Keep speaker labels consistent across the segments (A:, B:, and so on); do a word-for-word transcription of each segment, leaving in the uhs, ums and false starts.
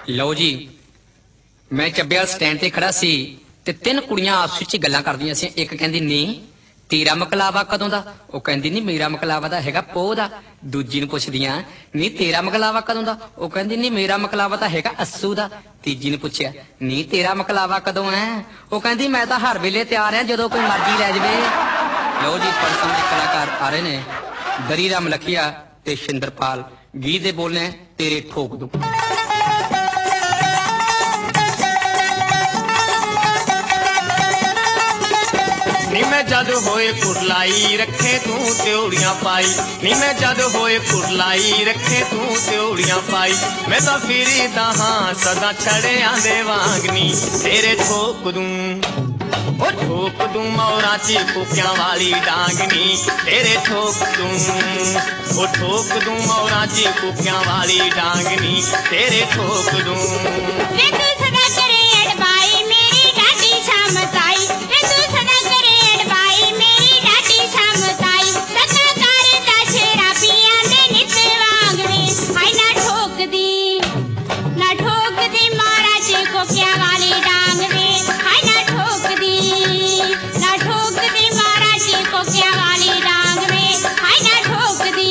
A: लो जी, मैं ਚੱਬੇ ਵਾਲ स्टैंड ते खड़ा सी ते तीन कुड़ियां आपस ਵਿੱਚ ਗੱਲਾਂ ਕਰਦੀਆਂ ਸੀ। ਇੱਕ ਕਹਿੰਦੀ ਨਹੀਂ ਤੇਰਾ ਮਕਲਾਵਾ ਕਦੋਂ ਦਾ, ਉਹ ਕਹਿੰਦੀ ਨਹੀਂ ਮੇਰਾ ਮਕਲਾਵਾ ਤਾਂ ਹੈਗਾ ਪੋਹ ਦਾ। ਦੂਜੀ ਨੂੰ ਪੁੱਛਦੀਆਂ ਨਹੀਂ ਤੇਰਾ ਮਕਲਾਵਾ ਕਦੋਂ ਦਾ, ਉਹ ਕਹਿੰਦੀ ਨਹੀਂ ਮੇਰਾ ਮਕਲਾਵਾ ਤਾਂ ਹੈਗਾ ਅੱਸੂ ਦਾ। ਤੀਜੀ ਨੂੰ ਪੁੱਛਿਆ ਨਹੀਂ ਤੇਰਾ ਮਕਲਾਵਾ ਕਦੋਂ ਹੈ, ਉਹ ਕਹਿੰਦੀ ਮੈਂ ਤਾਂ ਹਰ ਵੇਲੇ ਤਿਆਰ ਹਾਂ ਜਦੋਂ ਕੋਈ ਮਰਜ਼ੀ ਲੈ ਜਾਵੇ। ਲਓ ਜੀ, ਪਰਸੋਂ ਦੇ ਕਲਾਕਾਰ ਆ ਰਹੇ ਨੇ ਦਰੀ ਰਾਮ ਲਖੀਆ ਤੇ ਸ਼ਿੰਦਰਪਾਲ। ਗੀਤ ਦੇ ਬੋਲਨੇ ਤੇਰੇ ਠੋਕ ਦੂ।
B: नी मैं जद होए कुरलाई रखे तू त्योड़ियां पाई, नी मैं जद होए कुरलाई रखे तू त्योड़ियां पाई। मैं तो फिरदा हां सदा छड़ियां दे वांगनी तेरे ठोक दूं, ओ ठोक दूं मौरा ची कुकियां वाली डांगनी तेरे ठोक दूं, ओ ठोक दूं मौरा ची कुकियां वाली डांगनी तेरे ठोक दूं।
C: वे तू सदा करे अड़बाई मेरी डाटी शामताई, वे तू सदा करे अड़बाई मेरी डाटी शामताई। सदा करता शराबियां दे नित वांगवे, हाय ना ठोक दी ना ठोक दी मारा चे कोकिया वाली डांग वे, हाय ना ठोक दी ना ठोक दी मारा चे कोकिया वाली डांग वे, हाय ना ठोक दी।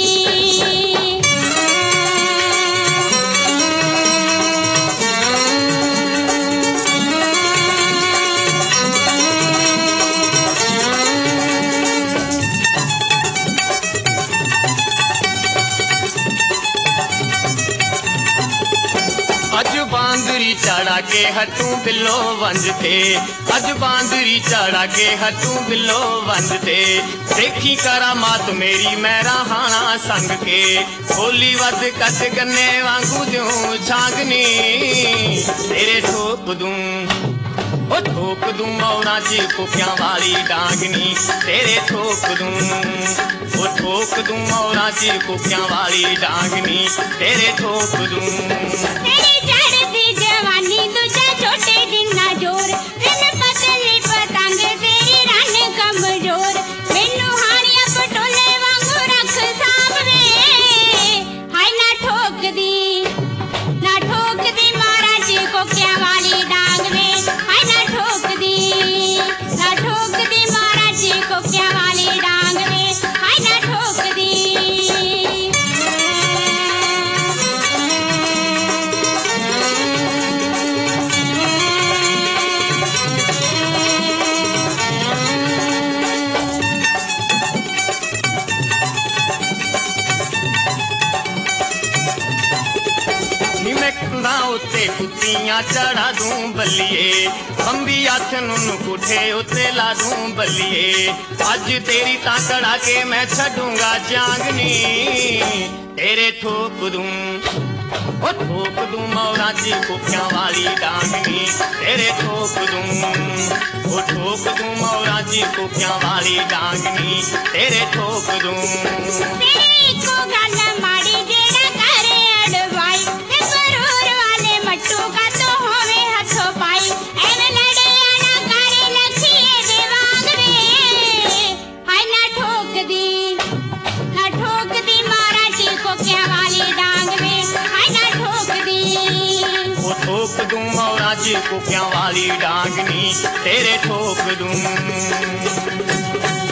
B: अज बांदरी चढ़ा के हटू बिलो वंज थे, अज बांदरी चढ़ा के हटू बिलो वंज थे। देखी करामात मेरी मैं रहाना संग के, होली वद कट गन्ने वांगू दूं छागनी तेरे ठोक दूं, ओ ठोक दूं मौरा ची कुकियां वाली डांगनी तेरे ठोक दूं, ओ ठोक दूं मौरा ची कुकियां वाली डांगनी तेरे ठोक दूं।
C: तेरी चढ़ती जवानी तुझे छोटे दिन ना जोर, बिन पतली पतंग तेरी रन कमजोर। मैनू हानिया पटोले वांगू रख सामने, हाय ना ठोक दी ना ठोक दी मारा ची कोकिया वाली डांग वे, हाय ना ठोक दी ना ठोक दी मारा ची कोकिया वाली डांग वे, हाय ना ठोक दी।
B: नी मैं कंधा उत्ते कुत्तियां चढ़ा दूं बल्लिए, खंबी हथ नुन कुठे उत्ते ला दूं बल्लिए। अज तेरी ताकड़ा के मैं छड़ूंगा जांगनी तेरे ठोक दूं, ओ ठोक दूं मौरा ची कुकियां वाली डांगनी तेरे ठोक दूं, ओ ठोक दूं मौरा ची कुकियां वाली डांगनी तेरे ठोक दूं।
C: तेरी को गल माड़ी जेड़ा करे अड़वाई, ते करूर वाले मट्टू का तो होवे हथों पाई। एवे लड़े ना करे लखिए दे वांग वे, हाय ना ठोक दी ना ठोक दी मारा ची कोकिया वाली डांग वे, हाय ना ठोक दी।
B: ओ ठोक दूं मौरा ची कुकियां वाली डांगनी तेरे ठोक दूं।